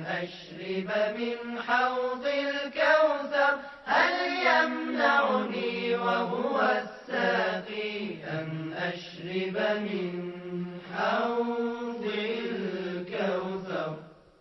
أشرب من حوض الكوثر هل يمنعني وهو الساقي أن أشرب من حوض الكوثر.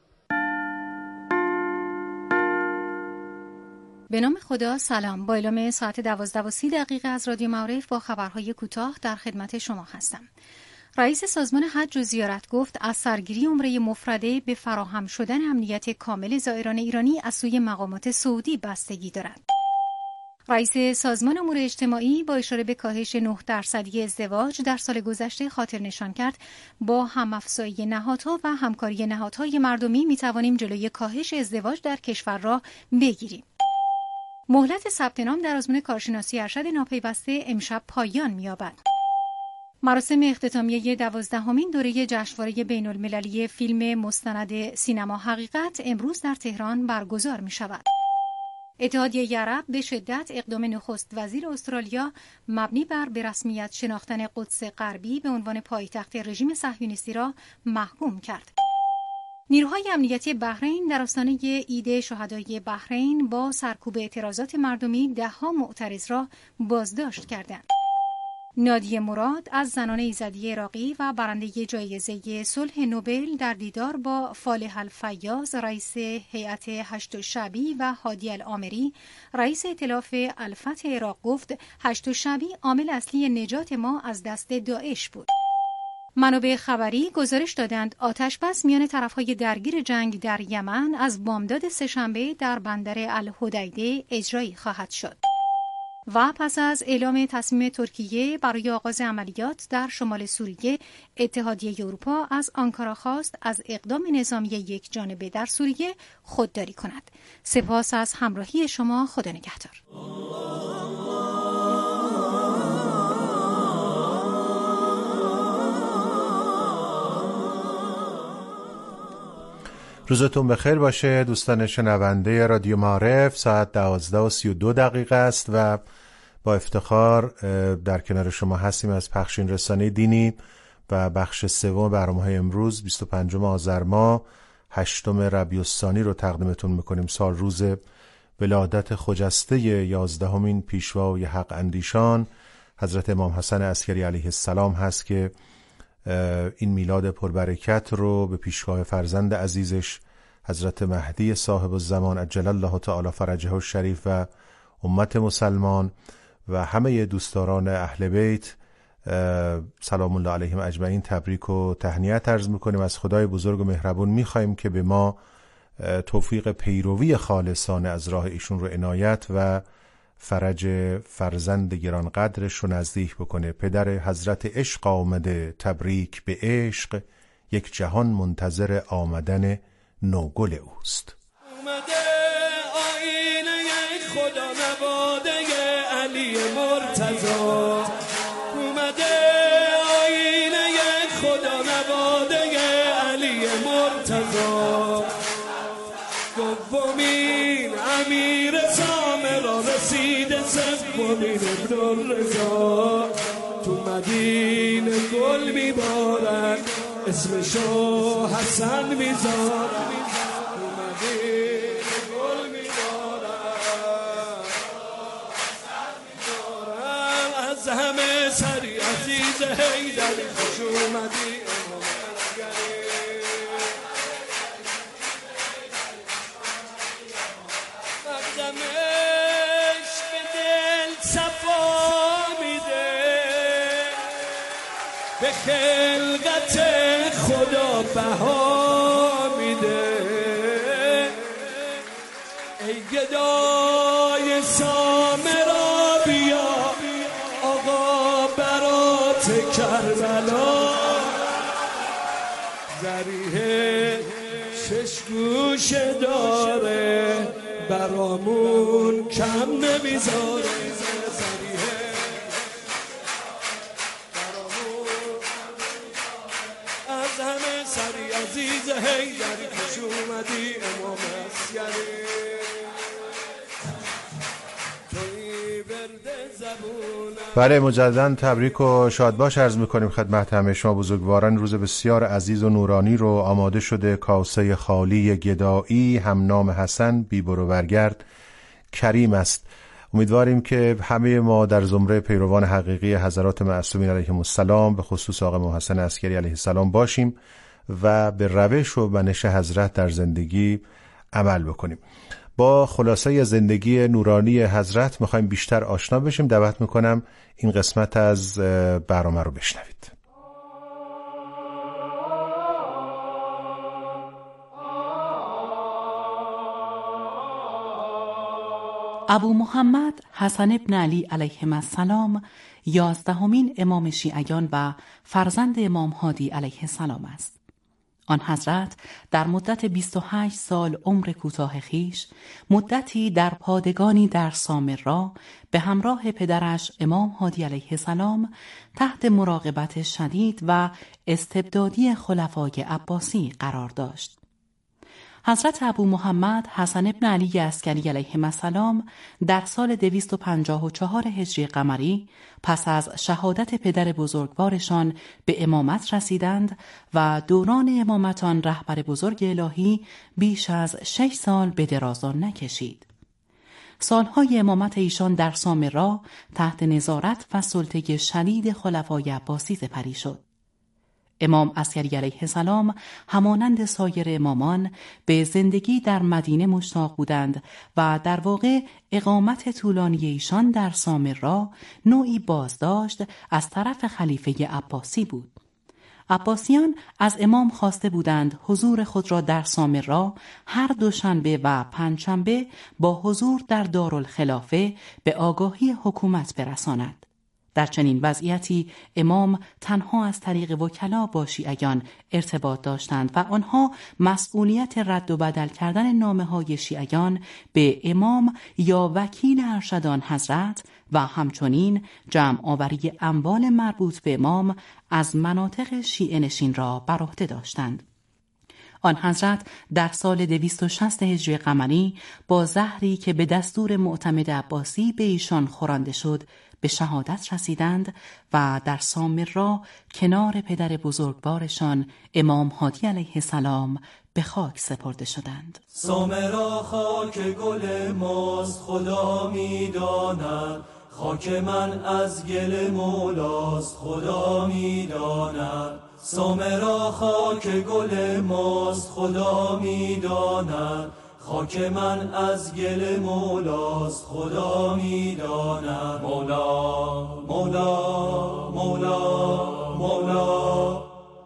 به نام خدا. سلام. با اعلام ساعت 12:30 از رادیو معارف با خبرهای کوتاه در خدمت شما هستم. رئیس سازمان حج و زیارت گفت از سرگیری عمره مفرده به فراهم شدن امنیت کامل زائران ایرانی از سوی مقامات سعودی بستگی دارد. رئیس سازمان امور اجتماعی با اشاره به کاهش 9% ازدواج در سال گذشته خاطر نشان کرد با هم‌افزایی نهادها و همکاری نهادهای مردمی می‌توانیم جلوی کاهش ازدواج در کشور را بگیریم. مهلت ثبت نام در آزمون کارشناسی ارشد ناپیوسته امشب پایان می‌یابد. مراسم اختتامیه 12مین دوره جشنواره بین‌المللی فیلم مستند سینما حقیقت امروز در تهران برگزار می‌شود. اتحادیه عرب به شدت اقدام نخست وزیر استرالیا مبنی بر به رسمیت شناختن قدس غربی به عنوان پایتخت رژیم صهیونیستی را محکوم کرد. نیروهای امنیتی بحرین در آستانه عید شهدای بحرین با سرکوب اعتراضات مردمی 10 معترض را بازداشت کردند. نادیه مراد از زنان ایزدی عراقی و برنده جایزه صلح نوبل در دیدار با فالح الفیاض رئیس هیئت هشت شعبی و هادی العامری رئیس ائتلاف الفتح عراق گفت هشت شعبی عامل اصلی نجات ما از دست داعش بود. منابع خبری گزارش دادند آتش بس میان طرفهای درگیر جنگ در یمن از بامداد سه‌شنبه در بندر الحدیده اجرایی خواهد شد. و پس از اعلام تصمیم ترکیه برای آغاز عملیات در شمال سوریه، اتحادیه اروپا از آنکارا خواست از اقدام نظامی یک جانبه در سوریه خودداری کند. سپاس از همراهی شما. خدا نگهدار. روزتون بخیر باشه دوستان شنونده رادیو معارف. ساعت 12:32 است و با افتخار در کنار شما هستیم از پخشین رسانه دینی و بخش سوم برنامه‌های امروز 25 آذر ماه 8 ربیع الثانی رو تقدیمتون میکنیم. سال روز ولادت خجسته 11مین پیشوای حق اندیشان حضرت امام حسن عسکری علیه السلام هست که این میلاد پربرکت رو به پیشگاه فرزند عزیزش حضرت مهدی صاحب الزمان عجل الله تعالی فرجه الشریف و امت مسلمان و همه دوستداران اهل بیت سلام الله علیهم اجمعین تبریک و تهنیت عرض میکنیم. از خدای بزرگ و مهربون میخوایم که به ما توفیق پیروی خالصانه از راه ایشون رو عنایت و فرج فرزند گرانقدرش رو نزدیک بکنه. پدر حضرت عشق آمده تبریک به عشق، یک جهان منتظر آمدن نوگل اوست. اومده آینه خدا نواده علی مرتضی، اومده آینه خدا نواده علی مرتضی، دومین امیر سامرا رسیده سومین ابن الرضا، تو مدینه گل میبارن اسمشو حسن میذارن، تو مدینه گل میبارن حسن میذارن، از همه سری عزیز حیدری خوش اومدی امام عسکری، مقدمش به دل صفا میده، به خلقت خدا بها میده، ای گدای سامرا بیا آقا برات کربلا، ذریح شش گوشه داره برامون کم نمیذاره، از همه سری عزیز حیدری خوش اومدی امام عسکری، توی برد زبونم بله، مجدداً تبریک و شادباش عرض می‌کنیم خدمت همه شما بزرگواران. روز بسیار عزیز و نورانی رو آماده شده. کاسه خالی گدایی، هم نام حسن بی برو برگرد کریم است. امیدواریم که همه ما در زمره پیروان حقیقی حضرات معصومین علیهم السلام، به خصوص آقا امام حسن عسکری علیه السلام باشیم و به روش و منش حضرت در زندگی عمل بکنیم. با خلاصه زندگی نورانی حضرت میخوایم بیشتر آشنا بشیم. دعوت میکنم این قسمت از برنامه رو بشنوید. ابو محمد حسن ابن علی علیهم السلام 11مین امام شیعیان و فرزند امام هادی علیه السلام است. آن حضرت در مدت 28 سال عمر کوتاه خویش، مدتی در پادگانی در سامرا به همراه پدرش امام هادی علیه السلام تحت مراقبت شدید و استبدادی خلفای عباسی قرار داشت. حضرت ابو محمد حسن ابن علی عسکری علیهم السلام در سال 254 هجری قمری پس از شهادت پدر بزرگوارشان به امامت رسیدند و دوران امامتان رهبر بزرگ الهی بیش از 6 سال به درازا نکشید. سالهای امامت ایشان در سامرا تحت نظارت و سلطه شدید خلفای عباسی سپری شد. امام عسکری علیه السلام همانند سایر امامان به زندگی در مدینه مشتاق بودند و در واقع اقامت طولانی ایشان در سامرا نوعی بازداشت از طرف خلیفه عباسی بود. عباسیان از امام خواسته بودند حضور خود را در سامرا هر دوشنبه و پنجشنبه با حضور در دارالخلافه به آگاهی حکومت برساند. در چنین وضعیتی امام تنها از طریق وکلا با شیعیان ارتباط داشتند و آنها مسئولیت رد و بدل کردن نامه‌های شیعیان به امام یا وکیل ارشدان حضرت و همچنین جمع آوری اموال مربوط به امام از مناطق شیعه نشین را بر عهده داشتند. آن حضرت در سال 260 هجری قمری با زهری که به دستور معتمد عباسی به ایشان خورانده شد به شهادت رسیدند و در سامرا کنار پدر بزرگوارشان امام هادی علیه السلام به خاک سپرده شدند. سامرا خاک گل ماست خدا می‌داند، خاک من از گل مولاست خدا می‌داند. سامرا خاک گل ماست خدا می‌داند، خاک من از گل مولاست خدا می‌داند. مولا مولا مولا مولا.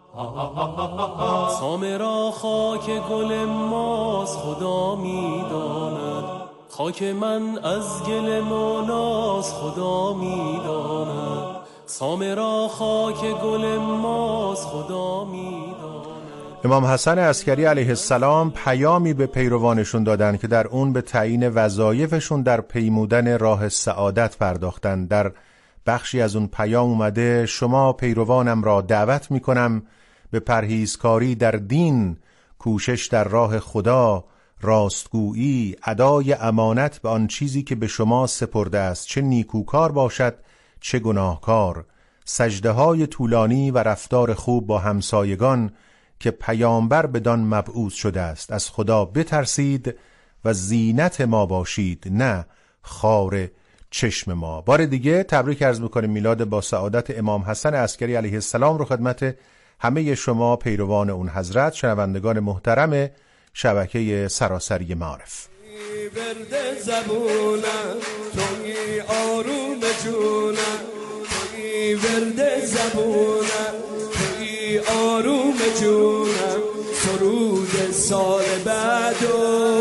سامرا خاک گل ماست خدا می‌داند، خاک من از گل مولاست خدا می‌داند. سامرا خاک گل ماست خدا می‌داند. امام حسن عسکری علیه السلام پیامی به پیروانشون دادن که در اون به تعیین وظایفشون در پیمودن راه سعادت پرداختن. در بخشی از اون پیام اومده: شما پیروانم را دعوت میکنم به پرهیزکاری در دین، کوشش در راه خدا، راستگویی، ادای امانت به آن چیزی که به شما سپرده است، چه نیکوکار باشد چه گناهکار، سجده‌های طولانی و رفتار خوب با همسایگان که پیامبر بدان مبعوث شده است. از خدا بترسید و زینت ما باشید، نه خار چشم ما. بار دیگه تبریک عرض می‌کنیم میلاد با سعادت امام حسن عسکری علیه السلام رو خدمت همه شما پیروان اون حضرت، شنوندگان محترم شبکه سراسری معارف. برد زبونم توی آروم جونم، توی برد زبونم توی آروم جونم، سرود سال بعدو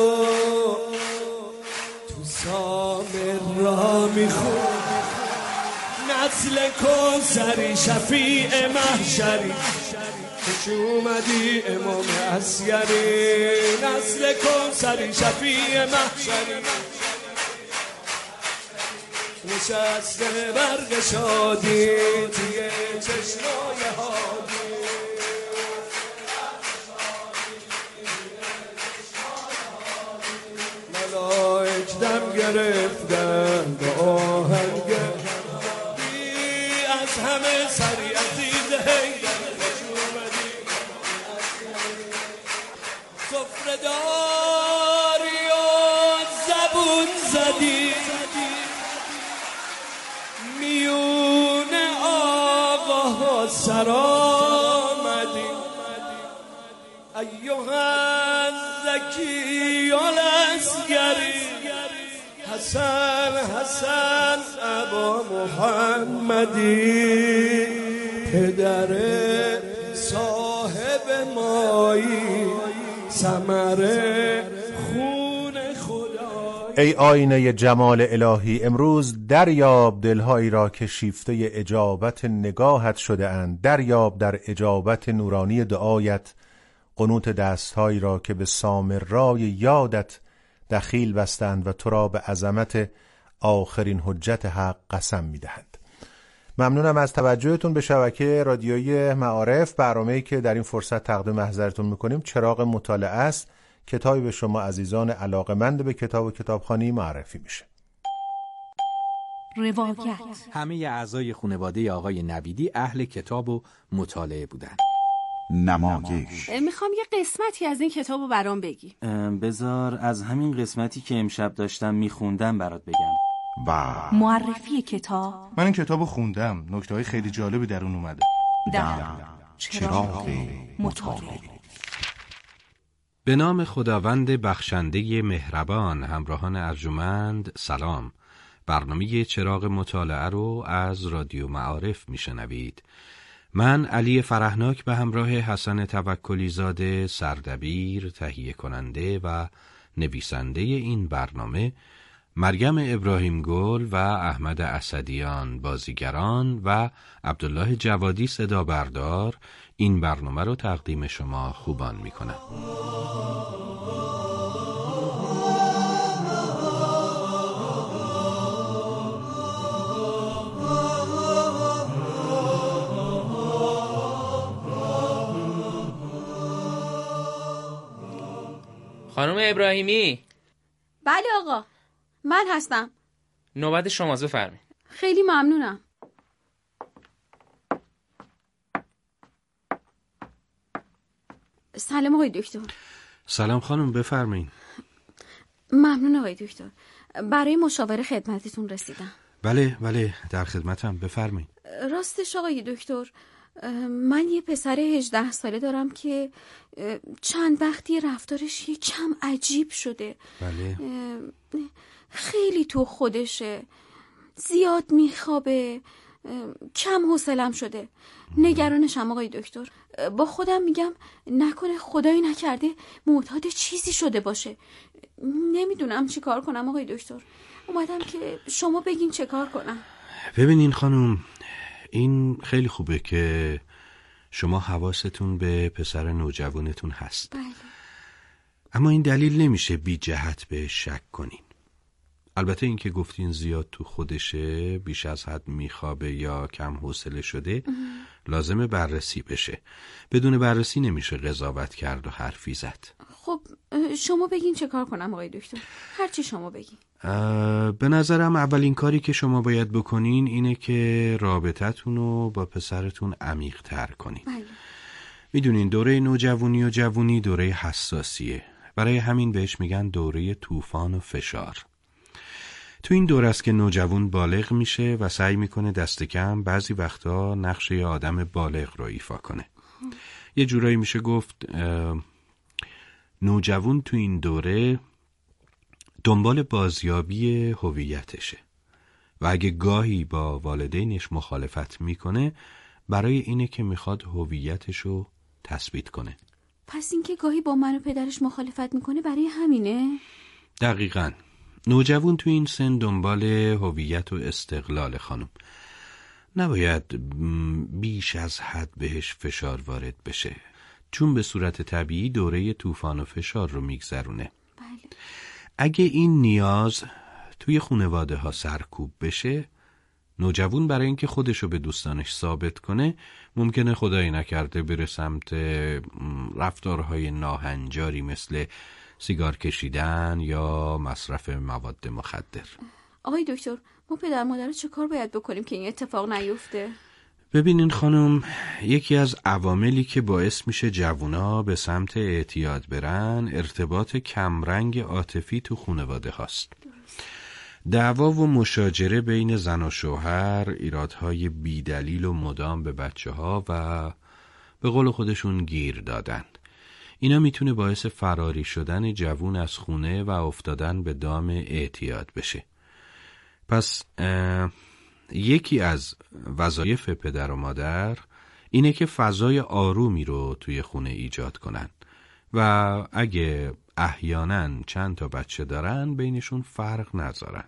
تو سامر را میخون، نسل کوثری شفیع محشری، خوش اومدی امام عسکری، نسل کوثری شفیع محشری، نشسته برق شادی توی چشمای هادی، ملائک دم گرفتن به آهنگ سفره‌داری و زبون زدی میون آقاها سر آمدی ایها زکی الاسگری حسن حسن ابا محمدی پدر صاحب مایی ثمر خون خدا. ای آینه جمال الهی، امروز دریاب دلهایی را که شیفته اجابت نگاهت شده اند. دریاب در اجابت نورانی دعایت قنوت دستهایی را که به سامرای یادت دخیل بستند و تو را به عظمت آخرین حجت حق قسم می‌دهند. ممنونم از توجهتون به شبکه رادیویی معارف. برنامه‌ای که در این فرصت تقدیم محضرتون می‌کنیم چراغ مطالعه است. کتابی به شما عزیزان علاقه‌مند به کتاب و کتابخوانی معرفی میشه. روایت. همه اعضای خانواده آقای نویدی اهل کتاب و مطالعه بودن. نمایش. میخوام یه قسمتی از این کتابو برام بگی. بذار از همین قسمتی که امشب داشتم میخوندم برات بگم. و معرفی کتاب. من این کتابو خوندم، نکته‌های خیلی جالبی در اون اومده. چراغ مطالعه. به نام خداوند بخشنده مهربان. همراهان ارجمند سلام. برنامه چراغ مطالعه رو از رادیو معارف میشنوید. من علی فرهناک به همراه حسن توکلی زاده سردبیر، تهیه کننده و نویسنده این برنامه، مریم ابراهیم گل و احمد اسدیان بازیگران و عبدالله جوادی صدا بردار این برنامه رو تقدیم شما خوبان میکنم. خانم ابراهیمی. بله آقا، من هستم. نوبت شماست، بفرمایید. خیلی ممنونم. سلام آقای دکتر. سلام خانم، بفرمایید. ممنون آقای دکتر. برای مشاوره خدمتتون رسیدم. بله در خدمتم، بفرمایید. راستش آقای دکتر، من یه پسر 18 ساله دارم که چند وقتی رفتارش یه کم عجیب شده. بله. خیلی تو خودشه، زیاد میخوابه، کم حوصله‌ام شده. نگرانشم آقای دکتر. با خودم میگم نکنه خدایی نکرده معتاد چیزی شده باشه. نمیدونم چی کار کنم آقای دکتر. اومدم که شما بگین چه کار کنم. ببینین خانم، این خیلی خوبه که شما حواستون به پسر نوجوانتون هست. بله. اما این دلیل نمیشه بی جهت به شک کنین. البته این که گفتین زیاد تو خودشه، بیش از حد میخوابه یا کم حوصله شده، لازمه بررسی بشه. بدون بررسی نمیشه قضاوت کرد و حرفی زد. خب شما بگین چه کار کنم آقای دکتر. هرچی شما بگین. به نظرم اولین کاری که شما باید بکنین اینه که رابطتون رو با پسرتون عمیق تر کنین. بله. میدونین دوره نوجوانی و جوانی دوره حساسیه. برای همین بهش میگن دوره طوفان و فشار. تو این دوره است که نوجوان بالغ میشه و سعی میکنه دست کم بعضی وقتا نقش یه آدم بالغ رو ایفا کنه. یه جورایی میشه گفت نوجوان تو این دوره دنبال بازیابی هویتشه و اگه گاهی با والدینش مخالفت میکنه برای اینه که میخواد هویتشو تثبیت کنه. پس اینکه گاهی با من و پدرش مخالفت میکنه برای همینه؟ دقیقاً. نوجوان تو این سن دنبال هویت و استقلال خانم. نباید بیش از حد بهش فشار وارد بشه، چون به صورت طبیعی دوره طوفان و فشار رو میگذرونه. بله. اگه این نیاز توی خانواده ها سرکوب بشه، نوجوان برای اینکه خودشو به دوستانش ثابت کنه ممکنه خدایی نکرده بره سمت رفتارهای ناهنجاری مثل سیگار کشیدن یا مصرف مواد مخدر. آقای دکتر، ما پدر مادر چه کار باید بکنیم که این اتفاق نیفته؟ ببینین خانم، یکی از عواملی که باعث میشه جوونا به سمت اعتیاد برن ارتباط کمرنگ عاطفی تو خانواده هاست. دعوا و مشاجره بین زن و شوهر، ایرادهای بیدلیل و مدام به بچه ها و به قول خودشون گیر دادن، اینا میتونه باعث فراری شدن جوون از خونه و افتادن به دام اعتیاد بشه. پس یکی از وظایف پدر و مادر اینه که فضای آرومی رو توی خونه ایجاد کنن و اگه احیانا چند تا بچه دارن بینشون فرق نذارن.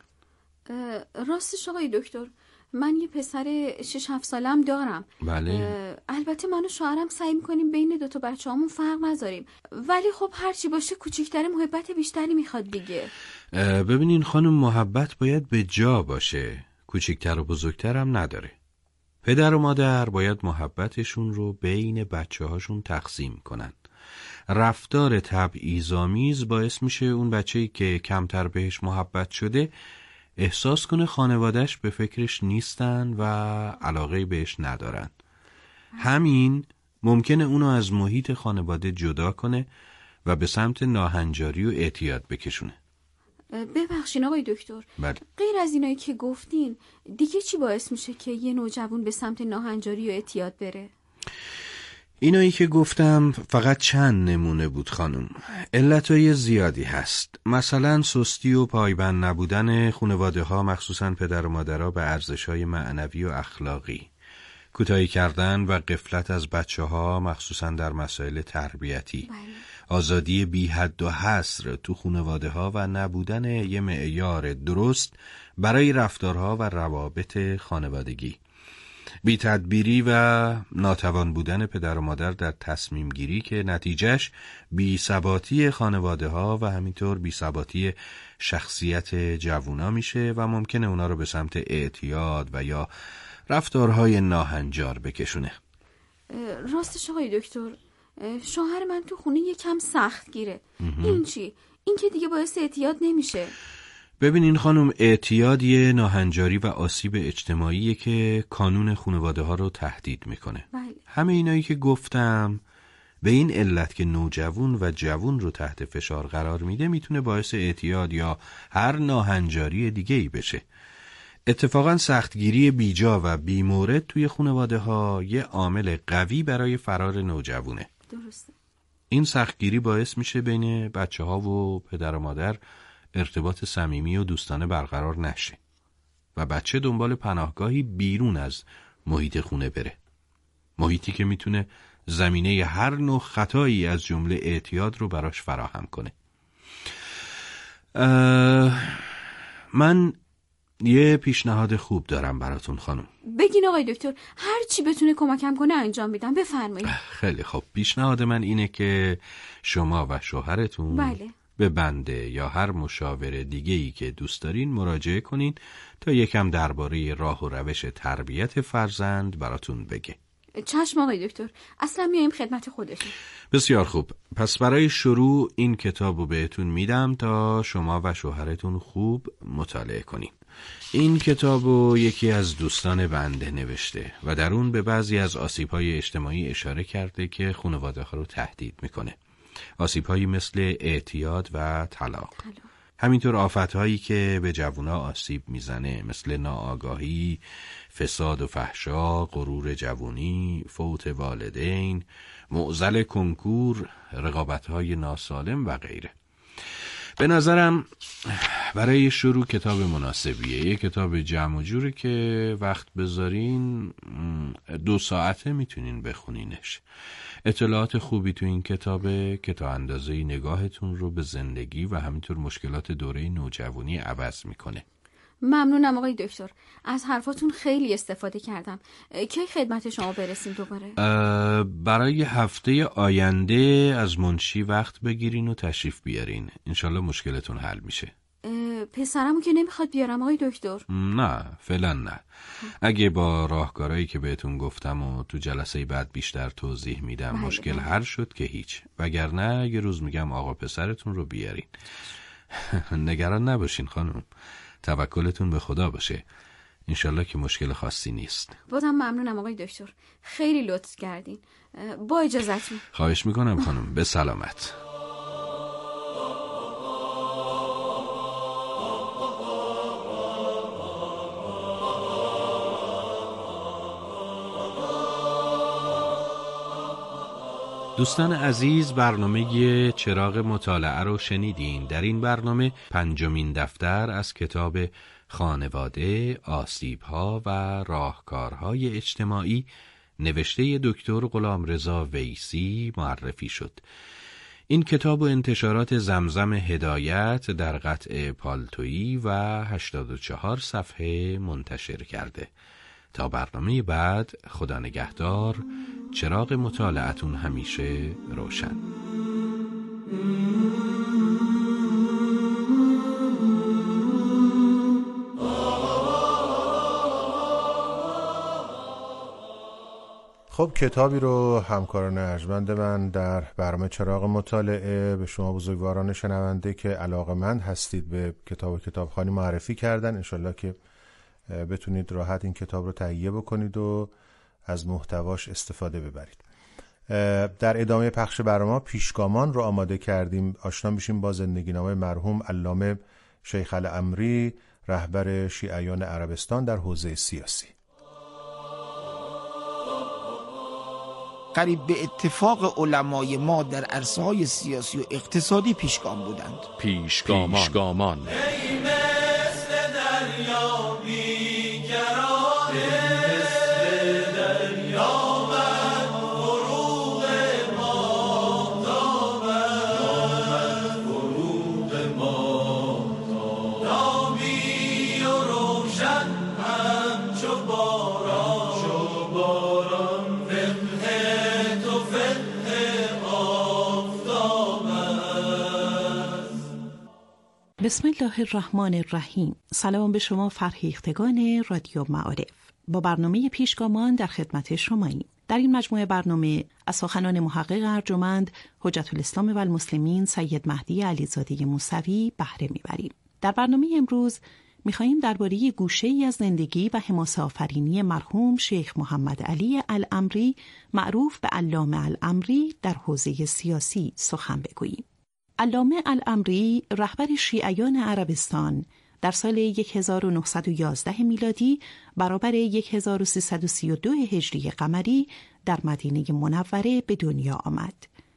راستش آقای دکتر، من یه پسر 6-7 سالم دارم. بله. البته من و شوهرم سعی میکنیم بین 2 تا بچه‌هامون فرق نذاریم، ولی خب هرچی باشه کوچیک‌تر محبت بیشتری میخواد دیگه. ببینین خانم، محبت باید به جا باشه، کوچیکتر و بزرگتر هم نداره. پدر و مادر باید محبتشون رو بین بچه هاشون تقسیم کنن. رفتار تبعیض‌آمیز باعث میشه اون بچه‌ای که کمتر بهش محبت شده احساس کنه خانواده‌اش به فکرش نیستن و علاقه بهش ندارن. همین ممکنه اونو از محیط خانواده جدا کنه و به سمت ناهنجاری و اعتیاد بکشونه. ببخشین آقای دکتر، بله. غیر از اینایی که گفتین دیگه چی باعث میشه که یه نوجوان به سمت ناهنجاری و اعتیاد بره؟ اینایی که گفتم فقط چند نمونه بود خانم. علتهای زیادی هست. مثلا سستی و پایبند نبودن خانواده ها، مخصوصا پدر و مادرها، به ارزش‌های معنوی و اخلاقی. کوتاهی کردن و غفلت از بچه ها، مخصوصا در مسائل تربیتی. آزادی بی حد و حصر تو خانواده ها و نبودن یه معیار درست برای رفتارها و روابط خانوادگی. بی تدبیری و ناتوان بودن پدر و مادر در تصمیم گیری که نتیجهش بی ثباتی خانواده ها و همینطور بی ثباتی شخصیت جوونا میشه و ممکنه اونا رو به سمت اعتیاد و یا رفتارهای ناهنجار بکشونه. راستش آقای دکتر، شوهر من تو خونه یکم سخت گیره. این چی؟ این که دیگه باعث اعتیاد نمیشه. ببینین خانم، اعتیاد یه ناهنجاری و آسیب اجتماعیه که کانون خانواده ها رو تهدید میکنه. بله. همه اینایی که گفتم به این علت که نوجوان و جوان رو تحت فشار قرار میده میتونه باعث اعتیاد یا هر ناهنجاری دیگه ای بشه. اتفاقا سختگیری بیجا و بیمورد توی خانواده ها یه عامل قوی برای فرار نوجوانه. درسته. این سختگیری باعث میشه بین بچه ها و پدر و مادر ارتباط صمیمی و دوستانه برقرار نشه و بچه دنبال پناهگاهی بیرون از محیط خونه بره. محیطی که میتونه زمینه هر نوع خطایی از جمله اعتیاد رو براش فراهم کنه. من یه پیشنهاد خوب دارم براتون خانم. بگین آقای دکتر، هر چی بتونه کمکم کنه انجام میدم، بفرمایید. خیلی خوب. پیشنهاد من اینه که شما و شوهرتون بله. به بنده یا هر مشاور دیگه‌ای که دوست دارین مراجعه کنین تا یکم درباره راه و روش تربیت فرزند براتون بگه. چشم آقای دکتر، اصلا میایم خدمت خودشون. بسیار خوب. پس برای شروع این کتابو بهتون میدم تا شما و شوهرتون خوب مطالعه کنین. این کتابو یکی از دوستان بنده نوشته و در اون به بعضی از آسیب‌های اجتماعی اشاره کرده که خانواده‌ها رو تهدید میکنه. آسیب‌هایی مثل اعتیاد و طلاق. همینطور آفت‌هایی که به جوونا آسیب میزنه، مثل ناآگاهی، فساد و فحشا، غرور جوونی، فوت والدین، معضل کنکور، رقابت‌های ناسالم و غیره. به نظرم برای شروع کتاب مناسبیه. یه کتاب جمع و جوره که وقت بذارین 2 ساعته میتونین بخونینش. اطلاعات خوبی تو این کتابه که تا اندازه‌ای نگاهتون رو به زندگی و همینطور مشکلات دوره نوجوانی عوض میکنه. ممنونم آقای دکتر، از حرفاتون خیلی استفاده کردم. کی خدمت شما برسیم دوباره؟ برای هفته آینده از منشی وقت بگیرین و تشریف بیارین. انشالله مشکلتون حل میشه. پسرمو که نمیخواد بیارم آقای دکتر؟ نه، فعلا نه. اگه با راهکارهایی که بهتون گفتم و تو جلسه بعد بیشتر توضیح میدم مشکل حل شد که هیچ، وگرنه یه روز میگم آقا پسرتون رو بیارین. نگران نباشین خانم، توکلتون به خدا باشه. انشالله که مشکل خاصی نیست. بازم ممنونم آقای دکتر، خیلی لطف کردین. با اجازتون. خواهش میکنم خانم، به سلامت. دوستان عزیز، برنامه چراغ مطالعه رو شنیدین. در این برنامه 5مین دفتر از کتاب خانواده، آسیب‌ها و راهکارهای اجتماعی نوشته دکتر غلامرضا ویسی معرفی شد. این کتاب و انتشارات زمزم هدایت در قطع پالتویی و 84 صفحه منتشر کرده. تا برنامه بعد، خدا نگهدار. چراغ مطالعتون همیشه روشن. خب کتابی رو همکاران ارجمند من در برنامه چراغ مطالعه به شما بزرگواران شنونده که علاقه‌مند هستید به کتاب و کتابخوانی معرفی کردن. انشالله که بتونید راحت این کتاب رو تهیه بکنید و از محتواش استفاده ببرید. در ادامه پخش برنامه پیشگامان رو آماده کردیم. آشنا میشیم با زندگینامه مرحوم علامه شیخ الامری، رهبر شیعیان عربستان در حوزه سیاسی. قریب به اتفاق علمای ما در عرصه‌های سیاسی و اقتصادی پیشگام بودند. پیشگامان. بسم الله الرحمن الرحیم. سلام به شما فرهیختگان رادیو معارف. با برنامه پیشگامان در خدمت شماییم. در این مجموعه برنامه از سخنان محقق ارجمند حجت الاسلام و المسلمین سید مهدی علیزاده موسوی بهره میبریم. در برنامه امروز میخواییم درباره گوشه‌ای از زندگی و حماسه آفرینی مرحوم شیخ محمد علی الامری معروف به علامه الامری در حوزه سیاسی سخن بگوییم. علامه الامری رهبر شیعیان عربستان در سال 1911 میلادی برابر 1332 هجری قمری در مدینه منوره به دنیا آمد.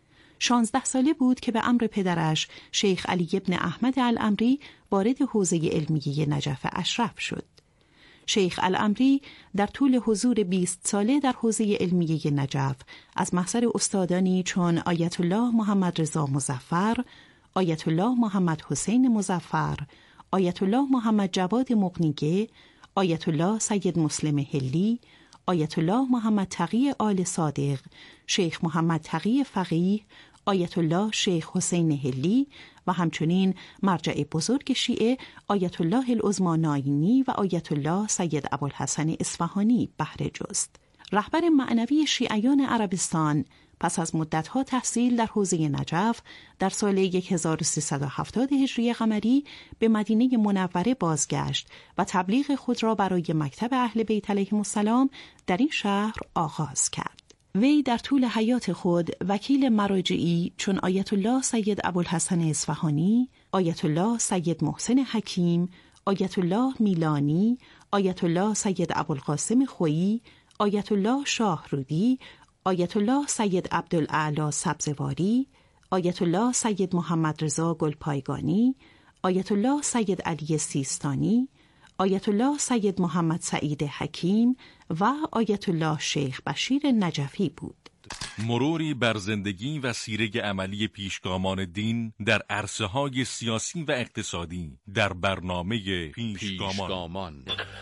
16 ساله بود که به امر پدرش شیخ علی ابن احمد الامری وارد حوزه علمیه نجف اشرف شد. شیخ الامری در طول حضور 20 ساله در حوزه علمیه نجف از محضر استادانی چون آیت الله محمد رضا مظفر، آیت الله محمد حسین مظفر، آیت الله محمد جواد مقنیگه، آیت الله سید مسلم هلی، آیت الله محمد تقی آل صادق، شیخ محمد تقی فقیه، آیت الله شیخ حسین هلی و همچنین مرجع بزرگ شیعه آیت الله العظمی ناینی و آیت الله سید ابوالحسن اصفهانی بهره جست. رهبر معنوی شیعیان عربستان پس از مدتها تحصیل در حوزه نجف در سال 1370 هجری قمری به مدینه منوره بازگشت و تبلیغ خود را برای مکتب اهل بیت علیهم السلام در این شهر آغاز کرد. وی در طول حیات خود وکیل مراجعی چون آیت الله سید ابوالحسن اصفهانی، آیت الله سید محسن حکیم، آیت الله میلانی، آیت الله سید ابوالقاسم خویی، آیت الله شاهرودی، آیت الله سید عبدالاعلی سبزواری، آیت الله سید محمد رضا گلپایگانی، آیت الله سید علی سیستانی، آیت الله سید محمد سعید حکیم و آیت الله شیخ بشیر نجفی بود. مروری بر زندگی و سیره عملی پیشگامان دین در عرصه‌های سیاسی و اقتصادی در برنامه پیشگامان.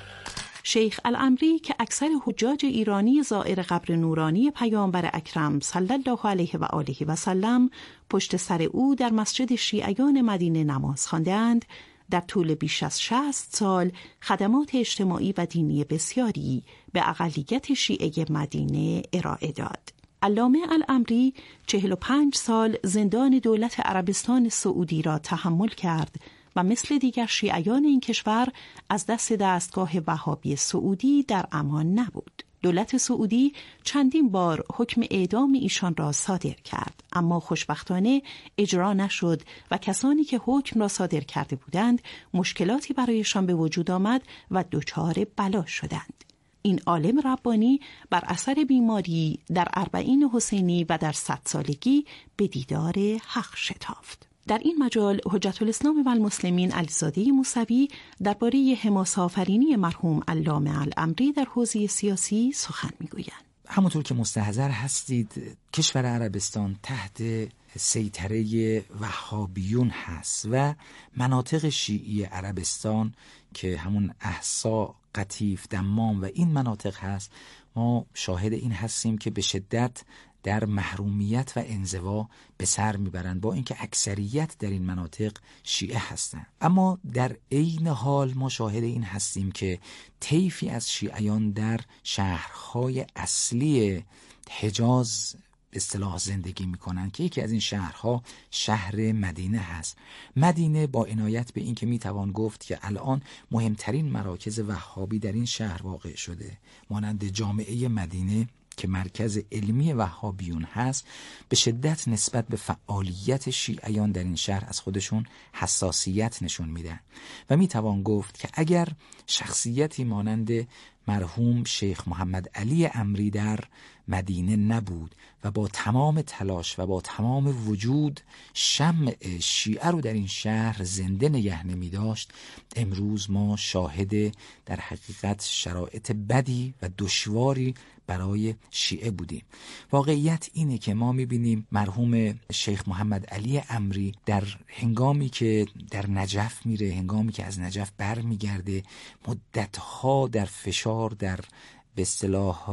شیخ الامری که اکثر حجاج ایرانی زائر قبر نورانی پیامبر اکرم صلی الله علیه و آله و سلم پشت سر او در مسجد شیعیان مدینه نماز خواندند، در طول بیش از 60 سال خدمات اجتماعی و دینی بسیاری به اقلیت شیعه مدینه ارائه داد. علامه الامری 45 سال زندان دولت عربستان سعودی را تحمل کرد و مثل دیگر شیعیان این کشور از دستگاه وهابی سعودی در امان نبود. دولت سعودی چندین بار حکم اعدام ایشان را صادر کرد، اما خوشبختانه اجرا نشد و کسانی که حکم را صادر کرده بودند مشکلاتی برایشان به وجود آمد و دچار بلا شدند. این عالم ربانی بر اثر بیماری در 40 حسینی و در 100 سالگی به دیدار حق شتافت. در این مجال حجت الاسلام و المسلمین علیزاده موسوی درباره حماسه آفرینی مرحوم علامه العمری در حوزه سیاسی سخن میگویند. همونطور که مستحضر هستید کشور عربستان تحت سیطره وهابیون هست و مناطق شیعی عربستان که همون احسا، قطیف، دمام و این مناطق هست، ما شاهد این هستیم که به شدت در محرومیت و انزوا به سر میبرند، با اینکه اکثریت در این مناطق شیعه هستند. اما در عین حال ما شاهد این هستیم که طیفی از شیعیان در شهرهای اصلی حجاز به اصطلاح زندگی میکنن که یکی از این شهرها شهر مدینه هست. مدینه با عنایت به این که میتوان گفت که الان مهمترین مراکز وهابی در این شهر واقع شده، مانند جامعه مدینه که مرکز علمی وهابیون هست، به شدت نسبت به فعالیت شیعیان در این شهر از خودشون حساسیت نشون میدن و میتوان گفت که اگر شخصیتی مانند مرحوم شیخ محمد علی عمری در مدینه نبود و با تمام تلاش و با تمام وجود شمع شیعه رو در این شهر زنده نگه نمی داشت، امروز ما شاهد در حقیقت شرایط بدی و دشواری برای شیعه بودیم. واقعیت اینه که ما میبینیم مرحوم شیخ محمد علی عمری در هنگامی که در نجف میره، هنگامی که از نجف بر میگرده، مدتها در فشار، در به اصطلاح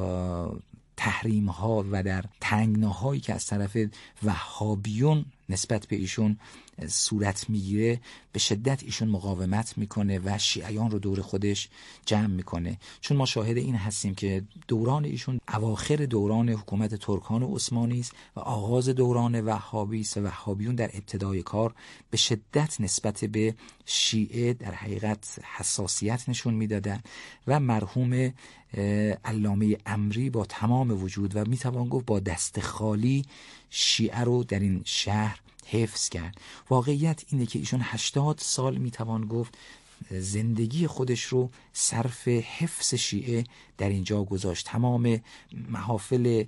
تحریم ها و در تنگناهایی که از طرف وهابیون نسبت به ایشون صورت میگیره، به شدت ایشون مقاومت میکنه و شیعیان رو دور خودش جمع میکنه. چون ما شاهد این هستیم که دوران ایشون اواخر دوران حکومت ترکان عثمانی است و آغاز دوران وهابی است و وهابیون در ابتدای کار به شدت نسبت به شیعه در حقیقت حساسیت نشون میدادن و مرحوم علامه عمری با تمام وجود و میتوان گفت با دست خالی شیعه رو در این شهر حفظ کرد. واقعیت اینه که ایشون 80 سال میتوان گفت زندگی خودش رو صرف حفظ شیعه در اینجا گذاشت. تمام محافل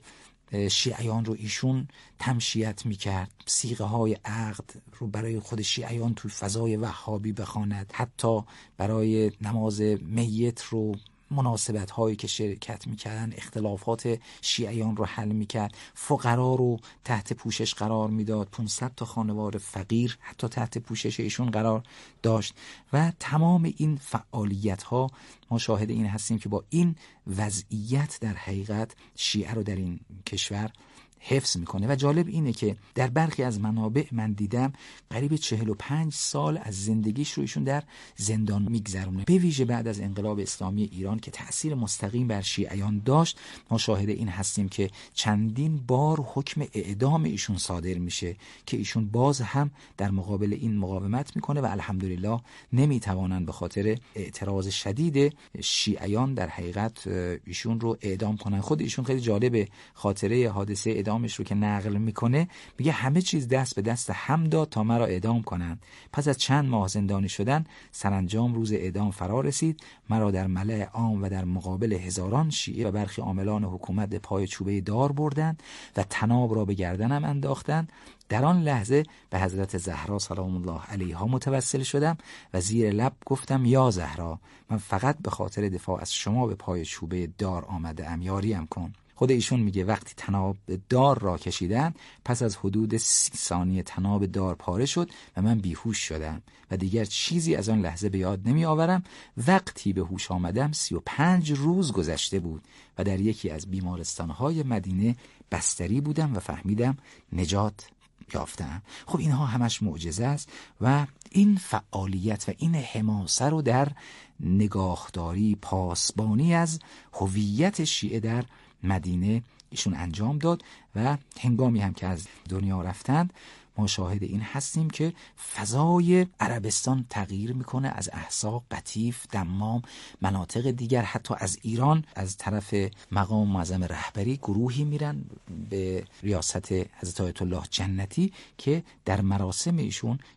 شیعیان رو ایشون تمشیت میکرد، صیغه های عقد رو برای خود شیعیان توی فضای وهابی بخواند، حتی برای نماز میت رو مناسبت هایی که شرکت میکردن اختلافات شیعیان رو حل میکرد، فقرا رو تحت پوشش قرار میداد، 500 تا خانوار فقیر حتی تحت پوشش ایشون قرار داشت و تمام این فعالیت ها ما شاهد این هستیم که با این وضعیت در حقیقت شیعه رو در این کشور حفظ میکنه. و جالب اینه که در برخی از منابع من دیدم قریب 45 سال از زندگیش رو ایشون در زندان میگذرونه، به ویژه بعد از انقلاب اسلامی ایران که تأثیر مستقیم بر شیعیان داشت. ما شاهد این هستیم که چندین بار حکم اعدام ایشون صادر میشه که ایشون باز هم در مقابل این مقاومت میکنه و الحمدلله نمیتوانند به خاطر اعتراض شدید شیعیان در حقیقت ایشون رو اعدام کنن. خود ایشون خیلی جالبه، خاطره حادثه اعدامش رو که نقل میکنه، میگه همه چیز دست به دست هم داد تا مرا اعدام کنند. پس از چند ماه زندانی شدن سرانجام روز اعدام فرا رسید. مرا در ملأ عام و در مقابل هزاران شیعه و برخی عاملان حکومت به پای چوبه دار بردند و طناب را به گردنم انداختند. در آن لحظه به حضرت زهرا سلام الله علیها متوسل شدم و زیر لب گفتم یا زهرا، من فقط به خاطر دفاع از شما به پای چوبه دار آمده ام، یاریم کن. خود ایشون میگه وقتی طناب دار را کشیدن، پس از حدود 30 ثانیه طناب دار پاره شد و من بیهوش شدم و دیگر چیزی از آن لحظه به یاد نمی آورم. وقتی به هوش آمدم 35 روز گذشته بود و در یکی از بیمارستانهای مدینه بستری بودم و فهمیدم نجات یافتم. خب اینها همش معجزه است و این فعالیت و این حماسه رو در نگاهداری، پاسبانی از هویت شیعه در مدینه ایشون انجام داد و هنگامی هم که از دنیا رفتند ما شاهد این هستیم که فضای عربستان تغییر میکنه، از احسا، قطیف، دمام، مناطق دیگر، حتی از ایران از طرف مقام معظم رهبری گروهی میرن به ریاست حضرت آیت الله جنتی که در مراسم ایشون